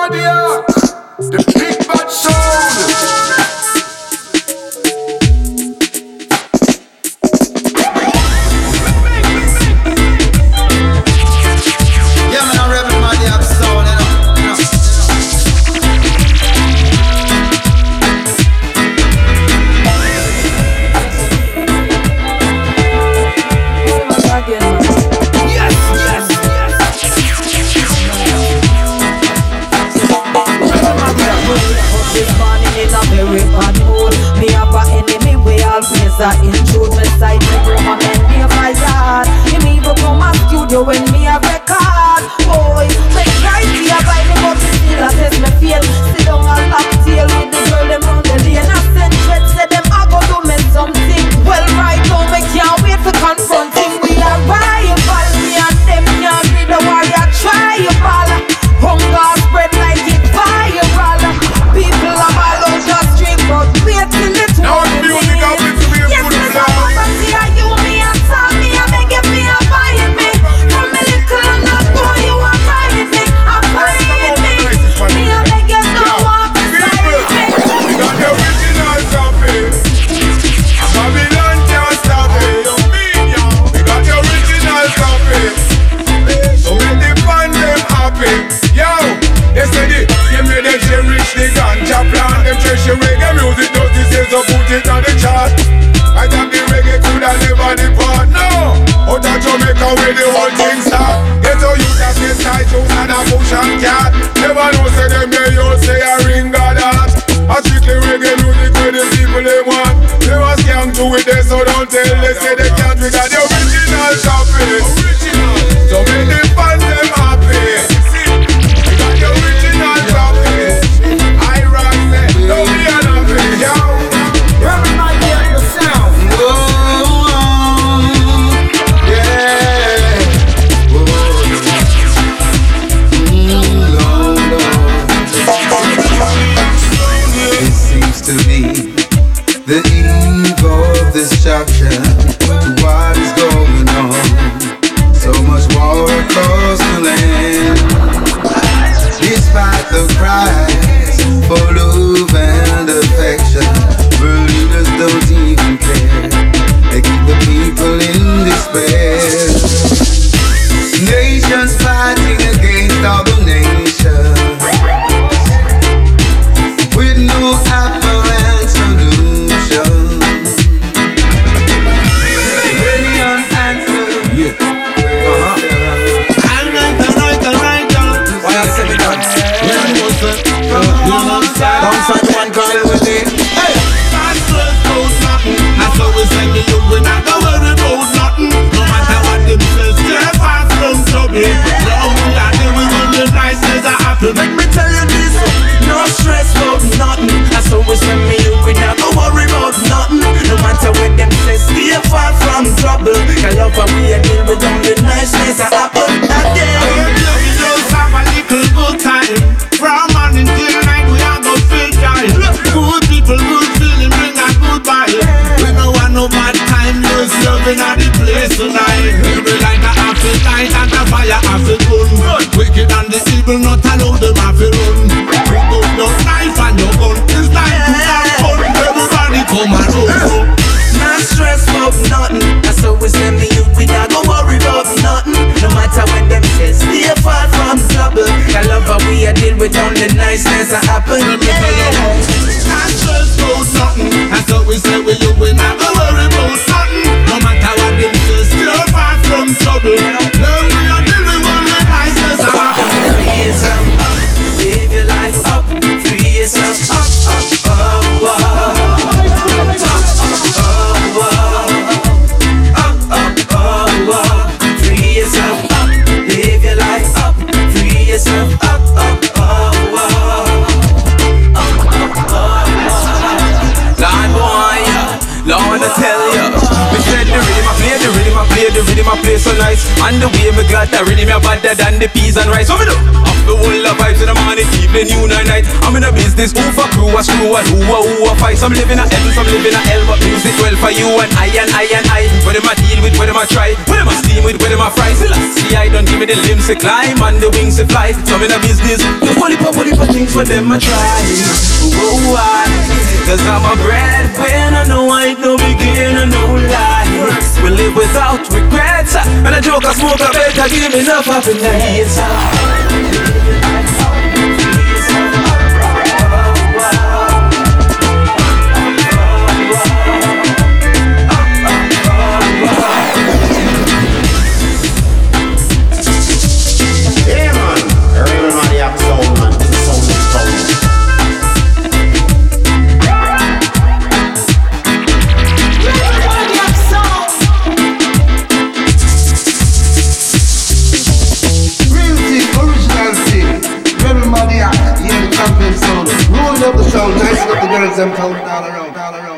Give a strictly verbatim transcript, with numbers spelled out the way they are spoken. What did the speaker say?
Zodiac, the big bad sound. Yeah, man, I'm rapping my Zodiac sound, you know. Yes, yes, yes. This morning in a very bad mood. Me have a enemy, we always a intrude. Me side me woman and me my yard. Him even come a studio when me a record. Boy, me try to a buy me but me still a test me feel. Sit down and lock tail with the girl them round the lane. I send threats, say them I go do me something. Well right now me can't wait to confront him. We are rival, me and them can't be the warrior tribal. Hunger spread like it viral. People are all out the street, but wait till it's Now it's music out with me and yes, put me it go down. over see you, me and tell me, I beg you, me and find me. From me little and not go, you are find me. I find me. Me and beg you, don't walk beside me. We got the original topic. Babylon can't stop it. We got the original topic. So make the fans them happy. Yo, they say the same way they say rich the ganja plant. Them chase the reggae music, does this is so put it on the chart. I thought the reggae coulda never depart. No, out of Jamaica where the whole thing start. Get to you that say side shoes and a bush and cat. Never know say them they you say a ring god art. A strictly reggae music where the people they want. They was scam to it there, so don't tell they say they can't. We got the original topic. So make the fans them happy. We got the original topic. I rock that, don't be unhappy, yo. Everybody hear the sound. Oh, yeah. Oh, mm, Lord, Lord. It seems to me the eve of destruction. What is going on? So much war across the land. Despite the cries for love and affection, world leaders don't even care. They keep the people in despair. Nations fighting against other nations with no apparent solution. Many unanswered. Yeah. Uh-huh. Why I say me dance? Downside the one call with it. Hey! That's how we say me you we not go worry about nothing. No matter what them say, stay far from trouble. Now we are there, we run the niceness of apple. Make me tell you this, no stress about nothing. That's how we send me you, we not go worry about nothing. No matter what them say, stay far from trouble. I love how we are deal with them, the niceness of apple. Again. We just have a little good time. From morning till night we are go feel time. Good people, good feeling, bring a good vibe. We no want no bad time, just loving at the place tonight. We like a happy night and a fire happy gun. Wicked and the evil not allow them happy run. We got your knife and your gun, it's time to have fun. Everybody come around. Not stress about nothing. That's how we send me you, we not go worry about nothing. No matter what them say, stay far from trouble. I love how we are deal with all the niceness that happen. Let me tell you how. Not stress about nothing. That's how we say we you, we not go worry about nothing. No matter what them say, stay far from trouble. Love we are dealing with the niceness that happen. Free yourself up, live your life up. Free yourself up, up, up, up. Yourself up, up, oh, oh. Up, so nice. And the way me got that rhythm, me better than the peas and rice. So me do up the whole of vibes in the morning, evening, noon and night. I'm in a business, who for crew, a screw, and who a who a fight. Some living a L, some living a L, but music well for you and I and I and I. What them I deal with, what them I try, what them I steam with, what them I fry. Still I see I don't give me the limbs to climb and the wings to fly. Some in a business, the holy pop, holy pop things for them I try. Oh, why? Cause I'm a breadwinner, no I ain't no beginner, no lie. We live without regrets, and a joke I smoke, I better give me enough happiness. Yeah man, everybody have soul man, the soul is soul. Everybody out, yeah, the champion sound. Rolling up the sound, nice up the girls, them town, down around, down around.